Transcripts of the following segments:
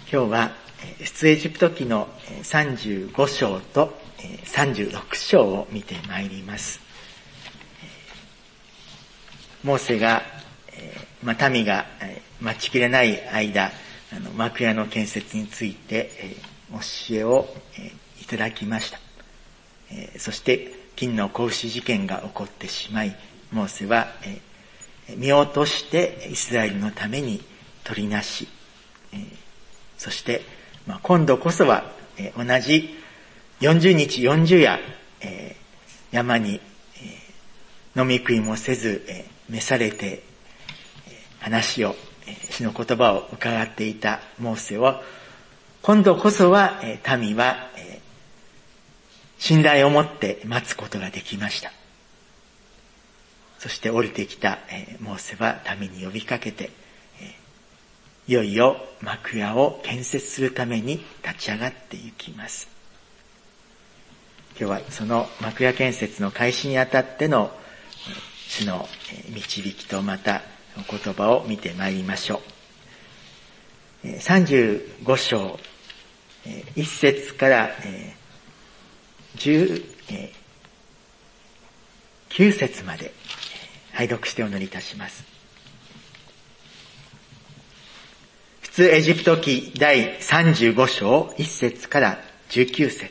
今日は出エジプト記の35章と36章を見てまいります。モーセが、民が待ちきれない間、幕屋の建設について教えをいただきました。そして金の子牛事件が起こってしまい、モーセは見落としてイスラエルのために取りなし、そして今度こそは同じ40日40夜山に飲み食いもせず召されて話を主の言葉を伺っていたモーセを、今度こそは民は信頼を持って待つことができました。そして降りてきたモーセは民に呼びかけて、いよいよ幕屋を建設するために立ち上がっていきます。今日はその幕屋建設の開始にあたっての主の導きとまたお言葉を見てまいりましょう。35章1節から19節まで拝読してお祈りいたします。出エジプト記第35章1節から19節。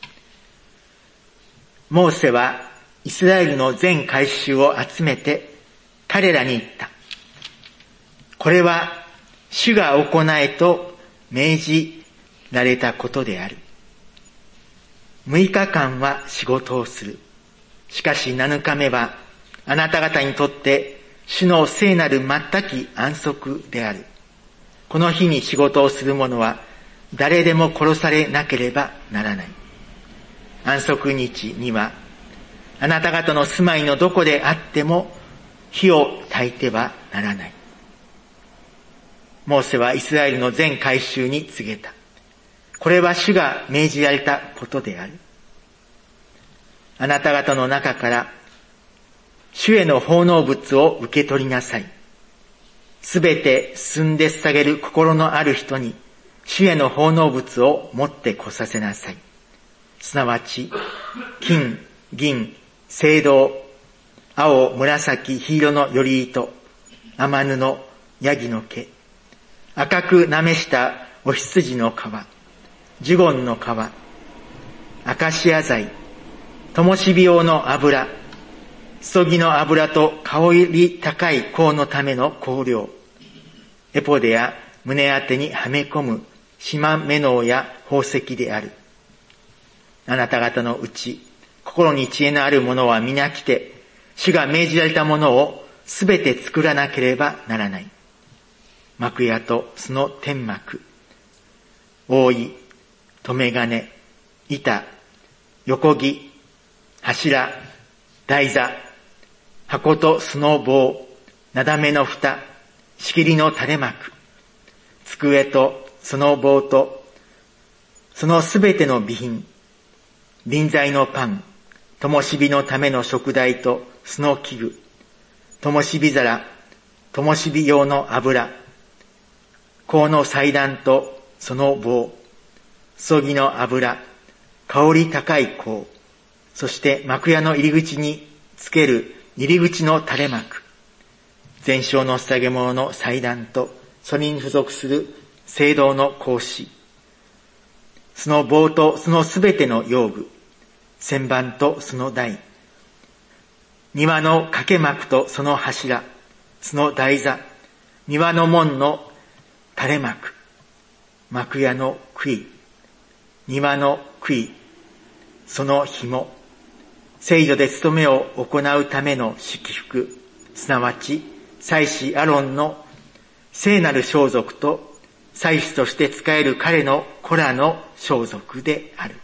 モーセはイスラエルの全会衆を集めて彼らに言った。これは主が行えと命じられたことである。6日間は仕事をする。しかし7日目はあなた方にとって主の聖なる全き安息である。この日に仕事をする者は誰でも殺されなければならない。安息日にはあなた方の住まいのどこであっても火を焚いてはならない。モーセはイスラエルの全会衆に告げた。これは主が命じられたことである。あなた方の中から主への奉納物を受け取りなさい。すべて進んで捧げる心のある人に主への奉納物を持ってこさせなさい。すなわち金、銀、青銅、青、紫、黄色のより糸、天布、ヤギの毛、赤くなめしたお羊の皮、ジュゴンの皮、アカシア材、灯火用の油、そぎの油と香り高い香のための香料、エポデや胸当てにはめ込む縞目のや宝石である。あなた方のうち、心に知恵のある者は皆来て、主が命じられたものをすべて作らなければならない。幕屋とその天幕、覆い、留め金、板、横木、柱、台座、箱とその棒、なだめの蓋、仕切りの垂れ幕、机とその棒と、そのすべての備品、臨在のパン、灯火のための食台とその器具、灯火皿、灯火用の油、香の祭壇とその棒、そぎの油、香り高い香、そして幕屋の入り口につける入り口の垂れ幕、全焼の捧げ物の祭壇とそれに付属する青銅の格子、その棒とそのすべての用具、旋盤とその台、庭の掛け幕とその柱、その台座、庭の門の垂れ幕、幕屋の杭、庭の杭、その紐、聖所で務めを行うための祝福、すなわち祭司アロンの聖なる装束と祭司として仕える彼の子らの装束である。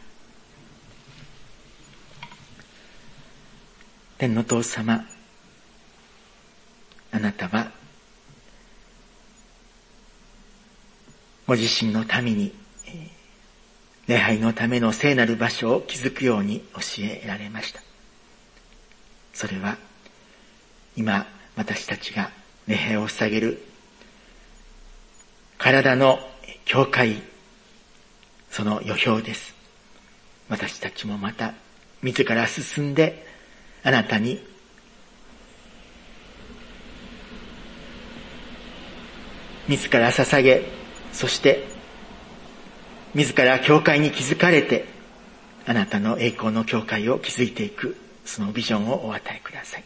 天の父様、あなたはご自身の民に礼拝のための聖なる場所を築くように教えられました。それは今私たちが礼拝を捧げる体の教会、その予表です。私たちもまた自ら進んであなたに自ら捧げ、そして自ら教会に築かれてあなたの栄光の教会を築いていく、そのビジョンをお与えください。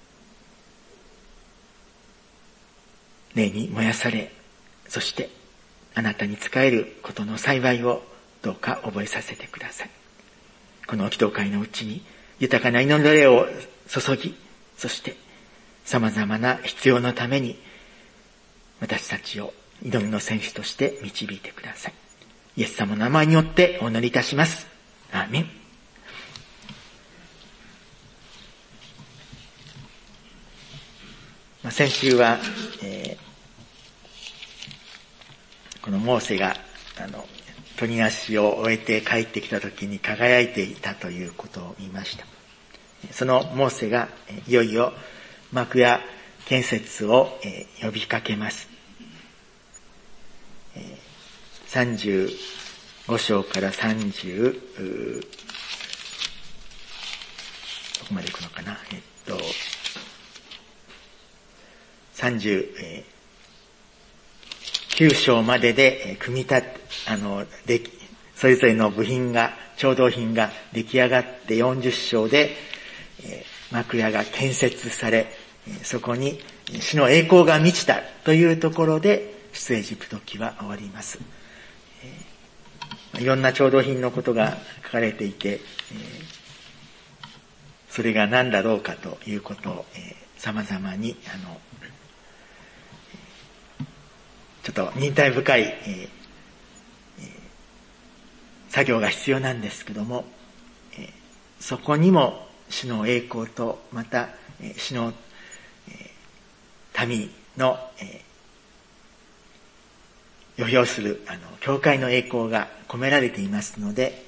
霊に燃やされ、そしてあなたに仕えることの幸いをどうか覚えさせてください。この祈祷会のうちに豊かな祈りの霊を注ぎ、そして様々な必要のために私たちを祈りの戦士として導いてください。イエス様の名前によってお祈りいたします。アーメン。先週は、このモーセが取り足を終えて帰ってきた時に輝いていたということを言いました。そのモーセがいよいよ幕屋建設を呼びかけます。35章から30、どこまで行くのかな、39章までで組み立て、それぞれの部品が、調度品が出来上がって40章で、幕屋が建設され、そこに主の栄光が満ちたというところで、出エジプト記は終わります。いろんな調度品のことが書かれていて、それが何だろうかということを、様々に、ちょっと忍耐深い、作業が必要なんですけども、そこにも主の栄光と、また、主の、民の、予表する教会の栄光が込められていますので、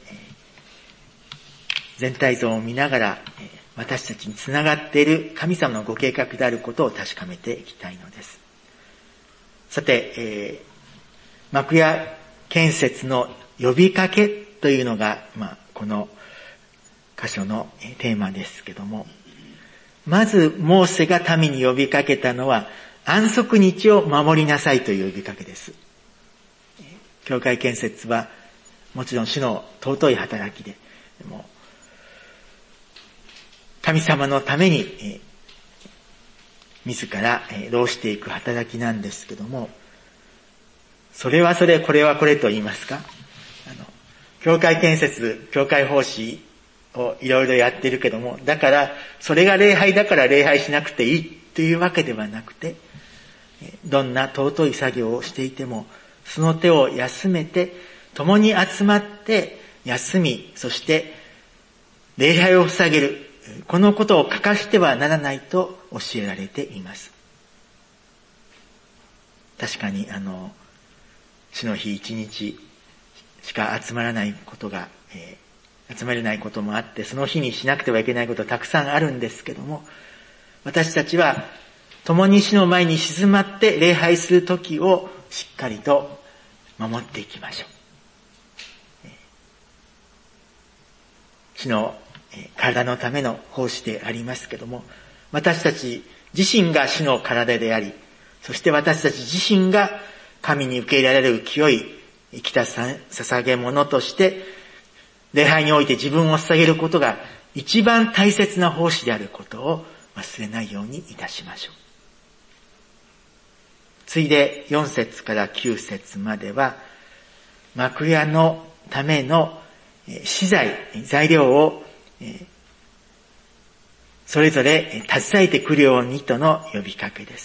全体像を見ながら私たちにつながっている神様のご計画であることを確かめていきたいのです。さて、幕屋建設の呼びかけというのが、この箇所のテーマですけども、まずモーセが民に呼びかけたのは安息日を守りなさいという呼びかけです。教会建設はもちろん主の尊い働きで、も神様のために自ら労していく働きなんですけども、それはそれ、これはこれと言いますか、教会建設、教会奉仕をいろいろやってるけども、だからそれが礼拝だから礼拝しなくていいというわけではなくて、どんな尊い作業をしていてもその手を休めて共に集まって休み、そして礼拝を捧げる、このことを欠かしてはならないと教えられています。確かに主の日一日しか集まらないことが、集まれないこともあって、その日にしなくてはいけないことたくさんあるんですけども、私たちは共に主の前に静まって礼拝する時をしっかりと守っていきましょう。主の体のための奉仕でありますけども、私たち自身が主の体であり、そして私たち自身が神に受け入れられる清い生きた捧げ物として礼拝において自分を捧げることが一番大切な奉仕であることを忘れないようにいたしましょう。次いで4節から9節までは幕屋のための資材、材料をそれぞれ携えてくるようにとの呼びかけです。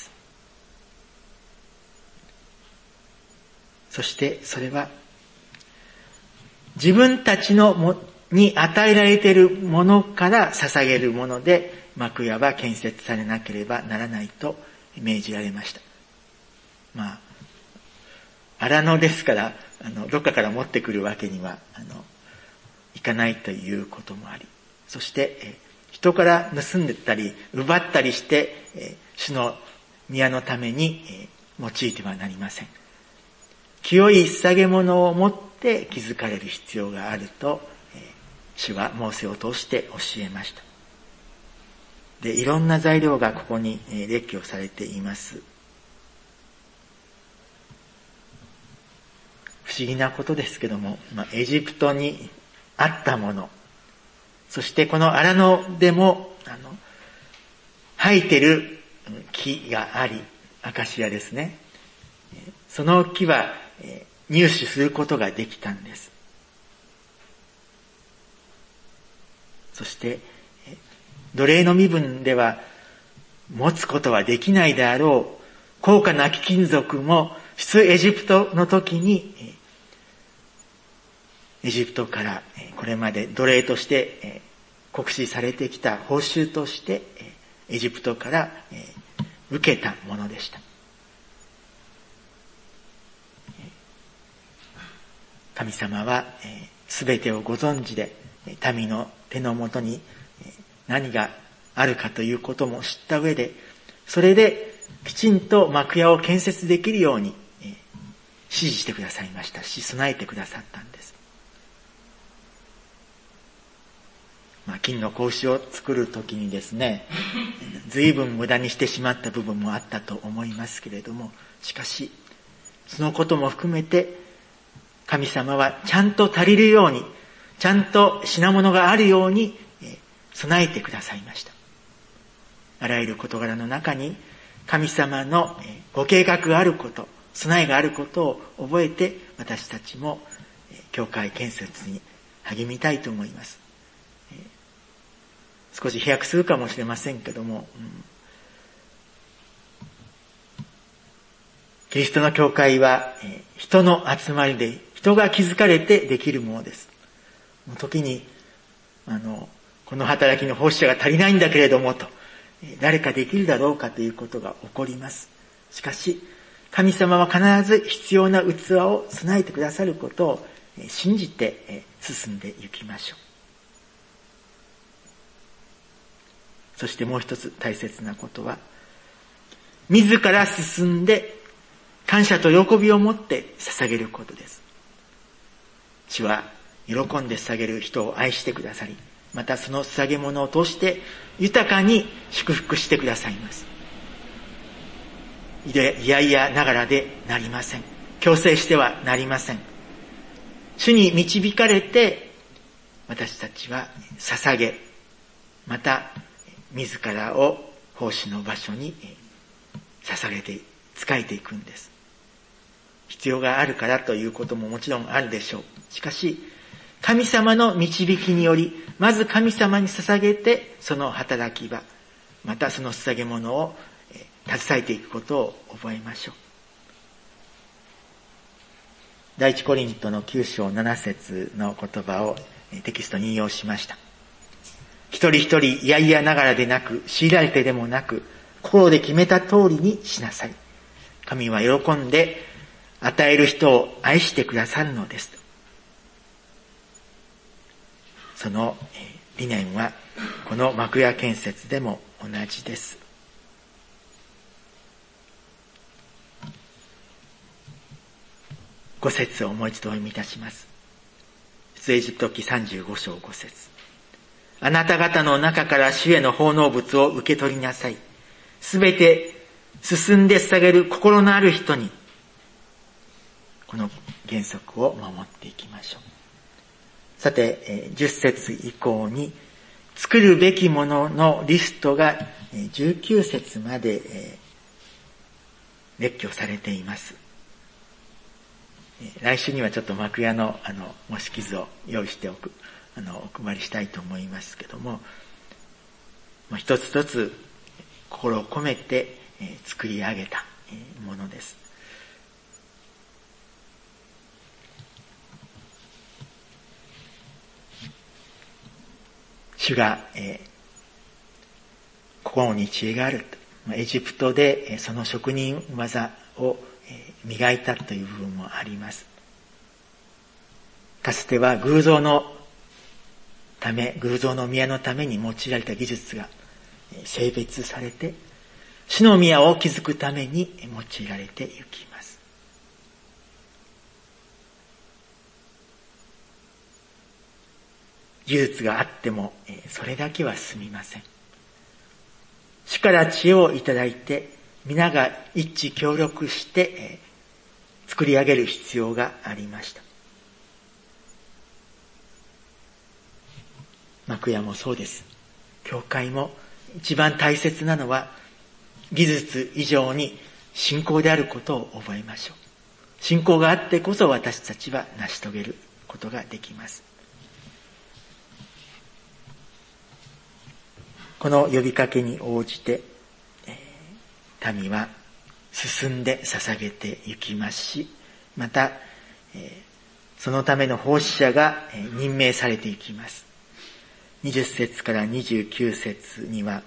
そしてそれは自分たちに与えられているものから捧げるもので幕屋は建設されなければならないと命じられました。荒野ですから、どっかから持ってくるわけにはいかないということもあり、そして、人から盗んでったり、奪ったりして、主の宮のために、用いてはなりません。 清い捧げ物を持って築かれる必要があると、主はモーセを通して教えました。で、いろんな材料がここに列挙されています。不思議なことですけども、エジプトにあったもの、そしてこの荒野でも生えてる木があり、アカシアですね。その木は入手することができたんです。そして奴隷の身分では持つことはできないであろう高価な貴金属も出エジプトの時にエジプトからこれまで奴隷として酷使されてきた報酬としてエジプトから受けたものでした。神様はすべてをご存知で民の手のもとに何があるかということも知った上で、それできちんと幕屋を建設できるように指示してくださいましたし、備えてくださったんです。金の格子を作るときにですね、随分無駄にしてしまった部分もあったと思いますけれども、しかしそのことも含めて神様はちゃんと足りるように、ちゃんと品物があるように備えてくださいました。あらゆる事柄の中に神様のご計画があること、備えがあることを覚えて、私たちも教会建設に励みたいと思います。少し飛躍するかもしれませんけども、キリストの教会は人の集まりで、人が築かれてできるものです。時にこの働きの奉仕者が足りないんだけれどもと、誰かできるだろうかということが起こります。しかし神様は必ず必要な器を備えてくださることを信じて進んでいきましょう。そしてもう一つ大切なことは、自ら進んで感謝と喜びを持って捧げることです。主は喜んで捧げる人を愛してくださり、またその捧げ物を通して豊かに祝福してくださいます。いやいやながらでなりません。強制してはなりません。主に導かれて私たちは捧げ、また自らを奉仕の場所に捧げて仕えていくんです。必要があるからということももちろんあるでしょう。しかし神様の導きにより、まず神様に捧げて、その働き場、またその捧げ物を携えていくことを覚えましょう。第一コリントの9章7節の言葉をテキストに引用しました。一人一人いやいやながらでなく、強いられてでもなく、心で決めた通りにしなさい。神は喜んで与える人を愛してくださるのです。その理念はこの幕屋建設でも同じです。5節をもう一度お読みいたします。出エジプト記35章5節。あなた方の中から主への奉納物を受け取りなさい。すべて進んで捧げる心のある人に、この原則を守っていきましょう。さて、10節以降に作るべきもののリストが19節まで列挙されています。来週にはちょっと幕屋の模式図を用意してお配りしたいと思いますけども、一つ一つ心を込めて作り上げたものです。主が、心に知恵がある。エジプトでその職人技を磨いたという部分もあります。かつては偶像の宮のために用いられた技術が性別されて、主の宮を築くために用いられていきます。 技術があってもそれだけは済みません。主から知恵をいただいて、皆が一致協力して作り上げる必要がありました。幕屋もそうです。教会も一番大切なのは技術以上に信仰であることを覚えましょう。信仰があってこそ私たちは成し遂げることができます。この呼びかけに応じて、民は進んで捧げていきますし、また、そのための奉仕者が任命されていきます。20節から29節には、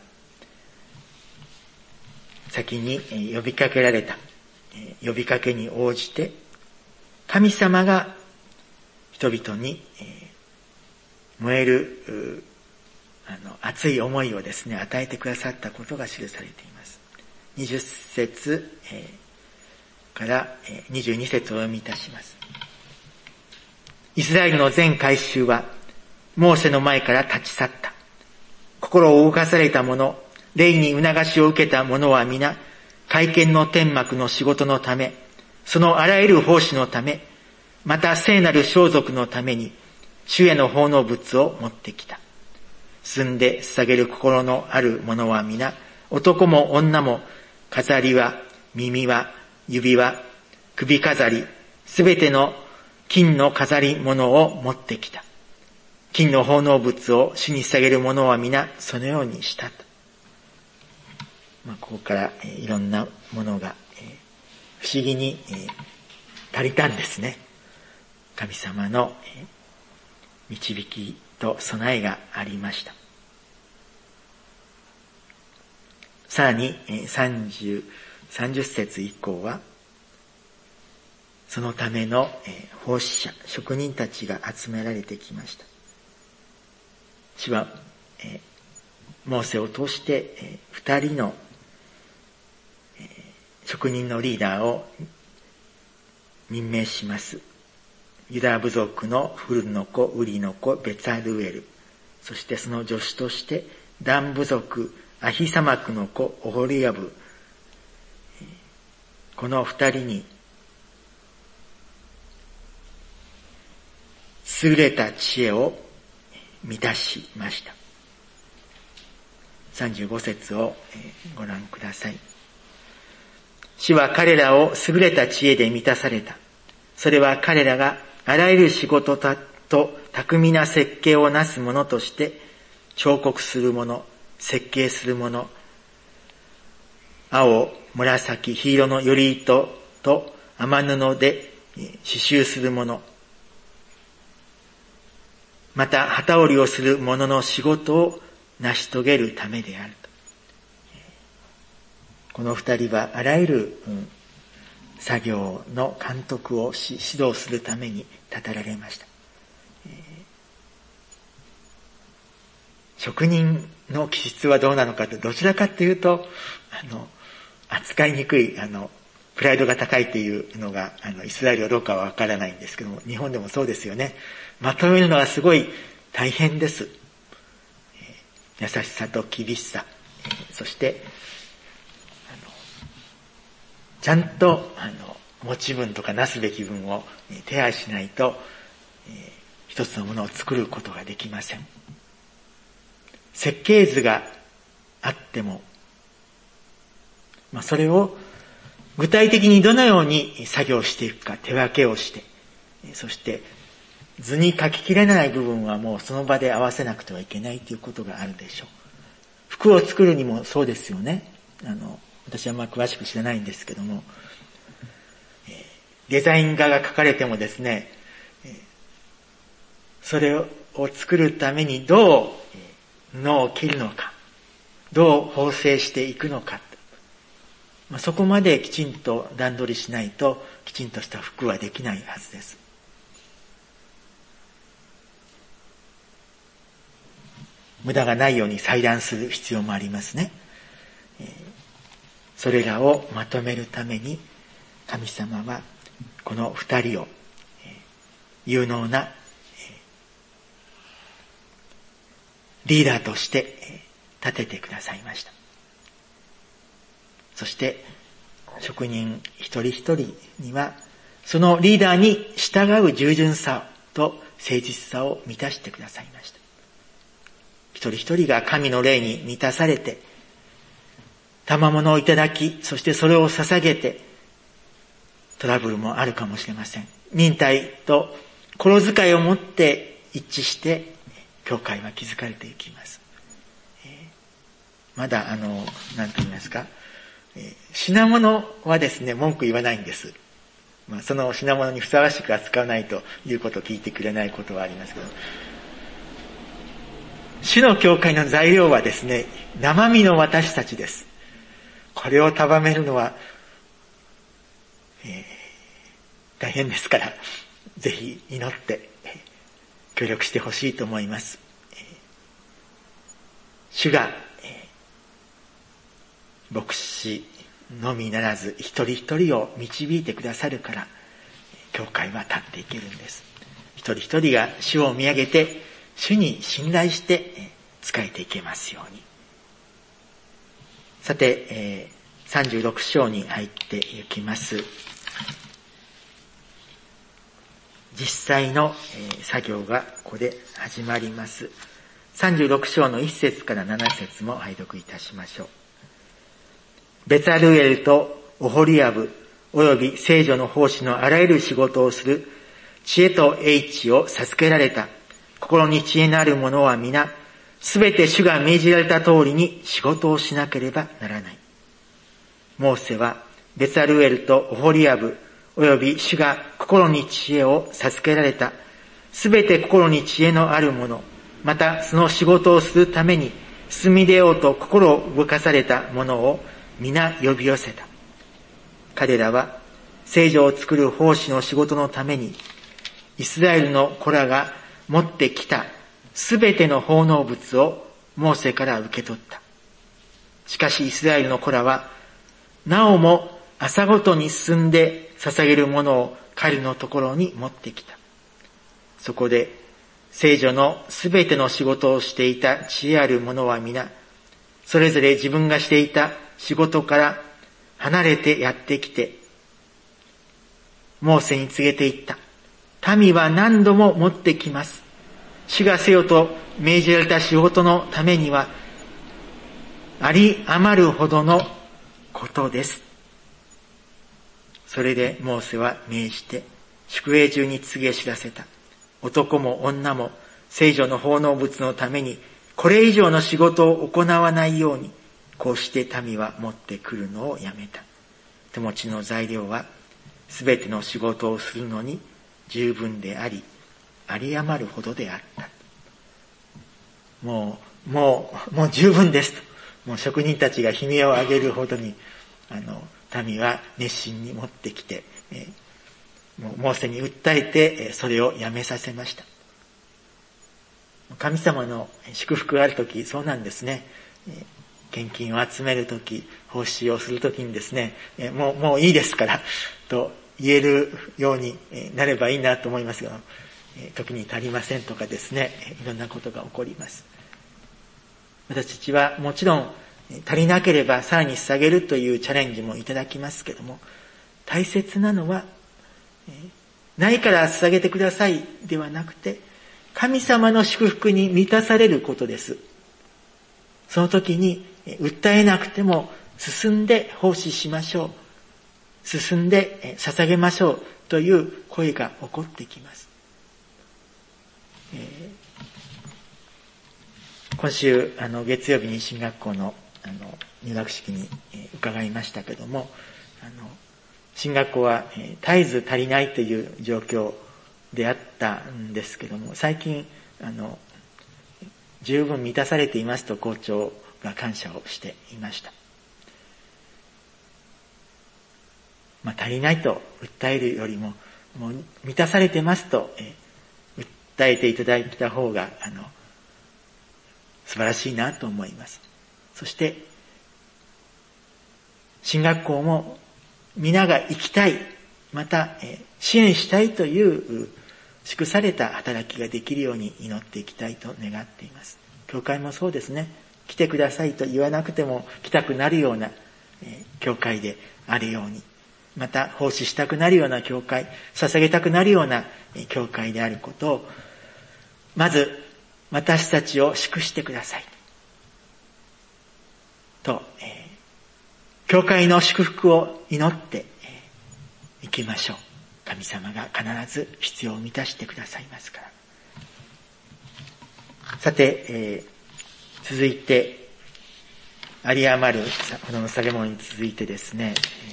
先に呼びかけられた呼びかけに応じて、神様が人々に燃える熱い思いをですね、与えてくださったことが記されています。20節から22節をお読みいたします。イスラエルの全会衆はモーセの前から立ち去った。心を動かされた者、霊に促しを受けた者は皆、会見の天幕の仕事のため、そのあらゆる奉仕のため、また聖なる装束のために、主への奉納物を持ってきた。進んで捧げる心のある者は皆、男も女も、飾りは、耳は、指輪、首飾り、すべての金の飾り物を持ってきた。金の奉納物を主に捧げる者は皆、そのようにしたと。ここからいろんなものが不思議に足りたんですね。神様の導きと備えがありました。さらに30節以降は、そのための奉仕者、職人たちが集められてきました。主はモーセを通して2人の職人のリーダーを任命します。ユダ部族のフルの子、ウリの子、ベツァルエル。そしてその助手として、ダン部族、アヒサマクの子、オホリヤブ。この2人に、優れた知恵を満たしました。35節をご覧ください。主は彼らを優れた知恵で満たされた。それは彼らがあらゆる仕事と巧みな設計をなすものとして彫刻するもの、設計するもの、青、紫、黄色のより糸と雨布で刺繍するもの、また機織りをする者の仕事を成し遂げるためであると。この二人はあらゆる作業の監督を指導するために立てられました。職人の気質はどうなのかと、どちらかというと扱いにくいプライドが高いというのがイスラエルはどうかはわからないんですけども、日本でもそうですよね。まとめるのはすごい大変です。優しさと厳しさ、そしてちゃんと持ち分とかなすべき分を手配しないと、一つのものを作ることができません。設計図があっても、それを具体的にどのように作業していくか手分けをして、そして図に書ききれない部分はもうその場で合わせなくてはいけないということがあるでしょう。服を作るにもそうですよね。私は詳しく知らないんですけども、デザイン画が描かれてもですね、それを作るためにどう布を切るのか、どう縫製していくのか、そこまできちんと段取りしないときちんとした服はできないはずです。無駄がないように裁断する必要もありますね。それらをまとめるために神様はこの二人を有能なリーダーとして立ててくださいました。そして職人一人一人にはそのリーダーに従う従順さと誠実さを満たしてくださいました。一人一人が神の霊に満たされて賜物をいただき、そしてそれを捧げて、トラブルもあるかもしれません。忍耐と心遣いを持って一致して教会は築かれていきます。まだ何と言いますか、品物はですね、文句言わないんです。その品物にふさわしく扱わないということを聞いてくれないことはありますけど、主の教会の材料はですね、生身の私たちです。これを束めるのは、大変ですから、ぜひ祈って協力してほしいと思います。主が、牧師のみならず一人一人を導いてくださるから、教会は立っていけるんです。一人一人が主を見上げて、主に信頼して仕えていけますように。さて、36章に入っていきます。実際の作業がここで始まります。36章の1節から7節も拝読いたしましょう。ベツァルエルとオホリアブおよび聖女の奉仕のあらゆる仕事をする知恵と英知を授けられた心に知恵のある者は皆すべて主が命じられた通りに仕事をしなければならない。モーセはベツァルエルとオホリアブおよび主が心に知恵を授けられたすべて心に知恵のある者、またその仕事をするために進み出ようと心を動かされた者を皆呼び寄せた。彼らは聖女を作る奉仕の仕事のためにイスラエルの子らが持ってきたすべての奉納物をモーセから受け取った。しかしイスラエルの子らはなおも朝ごとに進んで捧げるものを彼のところに持ってきた。そこで聖女のすべての仕事をしていた知恵ある者は皆それぞれ自分がしていた仕事から離れてやってきて、モーセに告げていった。民は何度も持ってきます。主がせよと命じられた仕事のためには、あり余るほどのことです。それでモーセは命じて、宿営中に告げ知らせた。男も女も聖女の奉納物のために、これ以上の仕事を行わないように、こうして民は持ってくるのをやめた。手持ちの材料はすべての仕事をするのに十分であり、有り余るほどであった。もう十分ですと。もう職人たちが悲鳴を上げるほどに、民は熱心に持ってきて、もうモーセに訴えて、それをやめさせました。神様の祝福があるとき、そうなんですね。献金を集めるとき、奉仕をするときにですね、もういいですから、と言えるようになればいいなと思いますが、時に足りませんとかですね、いろんなことが起こります。私たちはもちろん足りなければさらに捧げるというチャレンジもいただきますけども、大切なのは、ないから捧げてくださいではなくて、神様の祝福に満たされることです。その時に訴えなくても進んで奉仕しましょう。進んで捧げましょうという声が起こってきます。今週月曜日に進学校の入学式に伺いましたけども、進学校は絶えず足りないという状況であったんですけども、最近十分満たされていますと校長が感謝をしていました。足りないと訴えるよりも、もう満たされてますと訴えていただいた方が素晴らしいなと思います。そして進学校も皆が行きたい、また支援したいという祝された働きができるように祈っていきたいと願っています。 教会もそうですね。来てくださいと言わなくても来たくなるような教会であるように、また奉仕したくなるような教会、捧げたくなるような教会であることを、まず私たちを祝してくださいと、教会の祝福を祈っていきましょう。神様が必ず必要を満たしてくださいますから。さて、続いて有り余るこの捧げ物に続いてですね、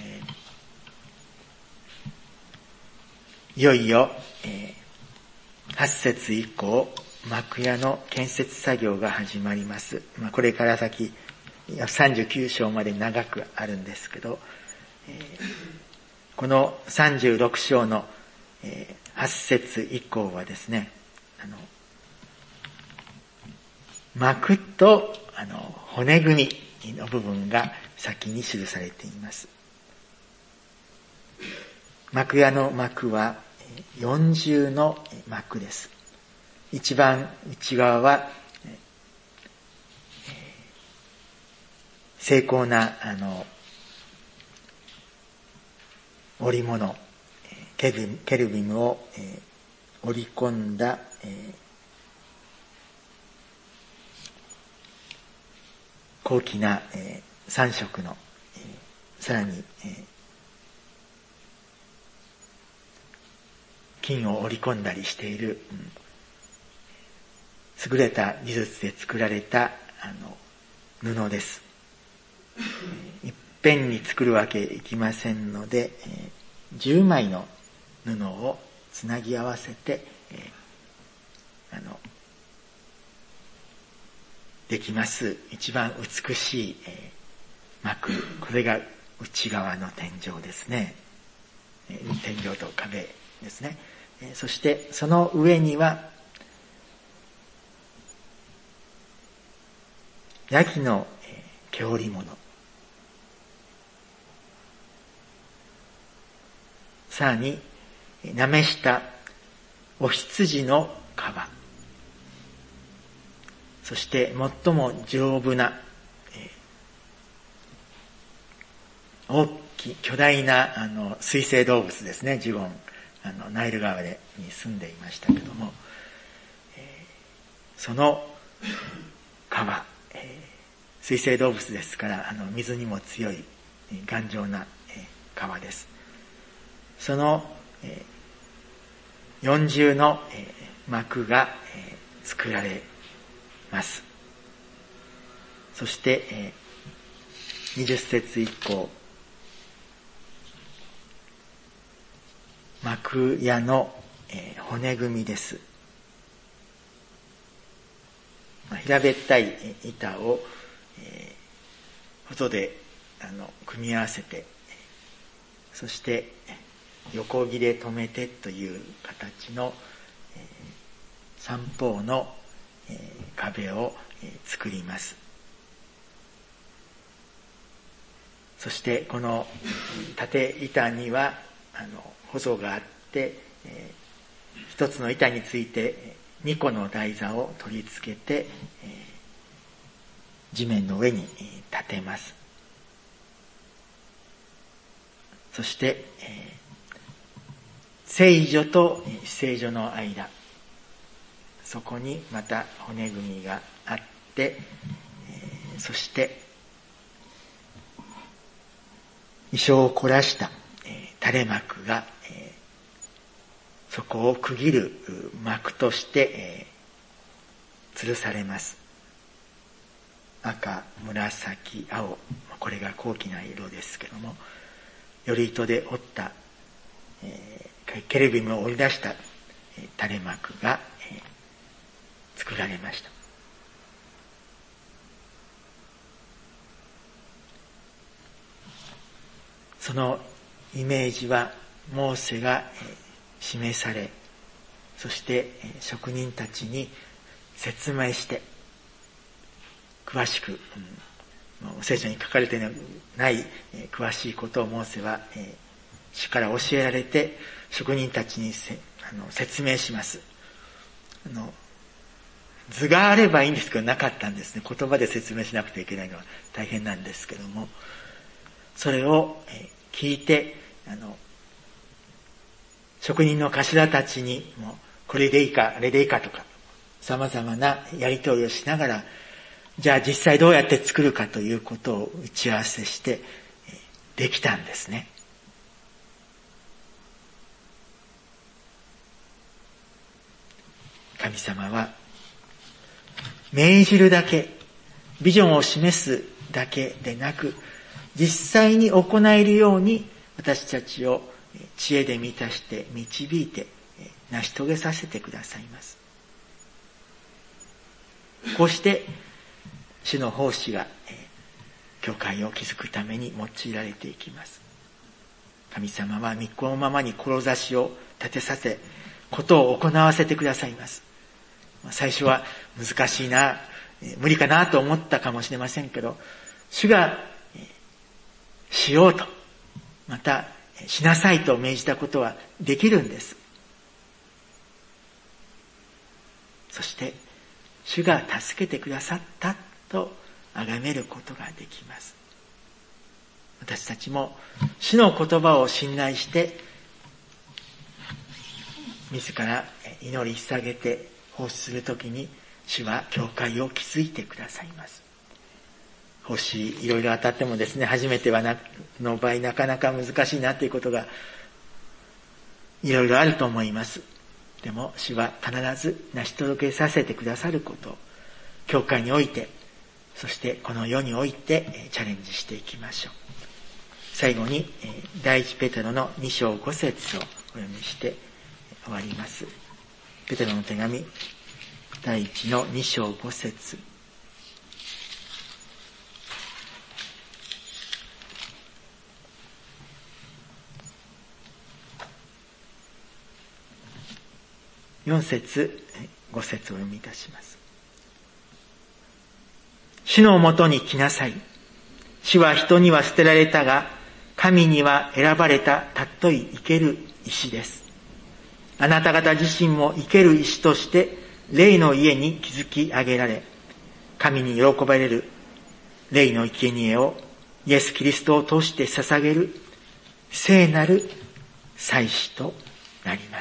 いよいよ、8節以降幕屋の建設作業が始まります。これから先39章まで長くあるんですけど、この36章の8節以降はですね、幕と骨組みの部分が先に記されています。幕屋の幕は四重の幕です。一番内側は精巧な織物、ケルビムを織り込んだ高貴な3色のさらに金を織り込んだりしている優れた技術で作られた布です。いっぺんに作るわけいきませんので、10枚の布をつなぎ合わせてできます一番美しい幕、これが内側の天井ですね。天井と壁ですね。そしてその上にはヤギの毛織物、さらになめしたお羊の皮、そして最も丈夫な大きい巨大な水生動物ですね。ジュゴン、ナイル川に住んでいましたけども、その皮、水生動物ですから水にも強い頑丈な皮です。その四重の幕が作られます。そして20節以降、幕屋の骨組みです。平べったい板を細で組み合わせて、そして横切れ止めてという形の三方の壁を作ります。そしてこの縦板には細があって、一つの板について2個の台座を取り付けて地面の上に立てます。そして聖所と聖所の間、そこにまた骨組みがあって、そして衣装を凝らした垂れ幕がそこを区切る幕として吊るされます。赤、紫、青、これが高貴な色ですけども、より糸で織ったケルビムを織り出した垂れ幕が作られました。そのイメージはモーセが示され、そして職人たちに説明して詳しく、聖書に書かれてない詳しいことをモーセは主から教えられて職人たちに説明します。 図があればいいんですけどなかったんですね。言葉で説明しなくてはいけないのは大変なんですけども、それを聞いて、職人の頭たちにもこれでいいかあれでいいかとか様々なやり取りをしながら、じゃあ実際どうやって作るかということを打ち合わせしてできたんですね。神様は命じるだけ、ビジョンを示すだけでなく、実際に行えるように私たちを知恵で満たして導いて成し遂げさせてくださいます。こうして主の奉仕が教会を築くために用いられていきます。神様は御子のままに志を立てさせ、ことを行わせてくださいます。最初は難しいな、無理かなと思ったかもしれませんけど、主がしようと、またしなさいと命じたことはできるんです。そして主が助けてくださったと崇めることができます。私たちも主の言葉を信頼して自ら祈り捧げて奉仕するときに、主は教会を築いてくださいます。奉仕いろいろ当たってもですね、初めての場合なかなか難しいなということがいろいろあると思います。でも主は必ず成し遂げさせてくださることを教会において、そしてこの世においてチャレンジしていきましょう。最後に第一ペテロの2章5節をお読みして終わります。ペテロの手紙第1の2章5節。4節5節を読みいたします。主のもとに来なさい。主は人には捨てられたが、神には選ばれた尊い生ける石です。あなた方自身も生ける石として霊の家に築き上げられ、神に喜ばれる霊の生贄をイエス・キリストを通して捧げる聖なる祭司となります。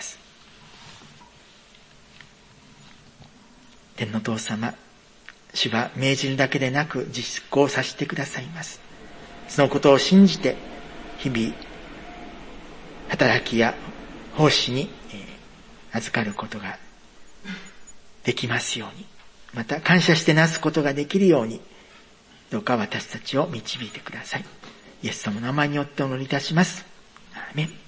天の父様、主は命じるだけでなく実行させてくださいます。そのことを信じて日々働きや奉仕に預かることができますように、また感謝してなすことができるように、どうか私たちを導いてください。イエス様の名前によってお祈りいたします。アーメン。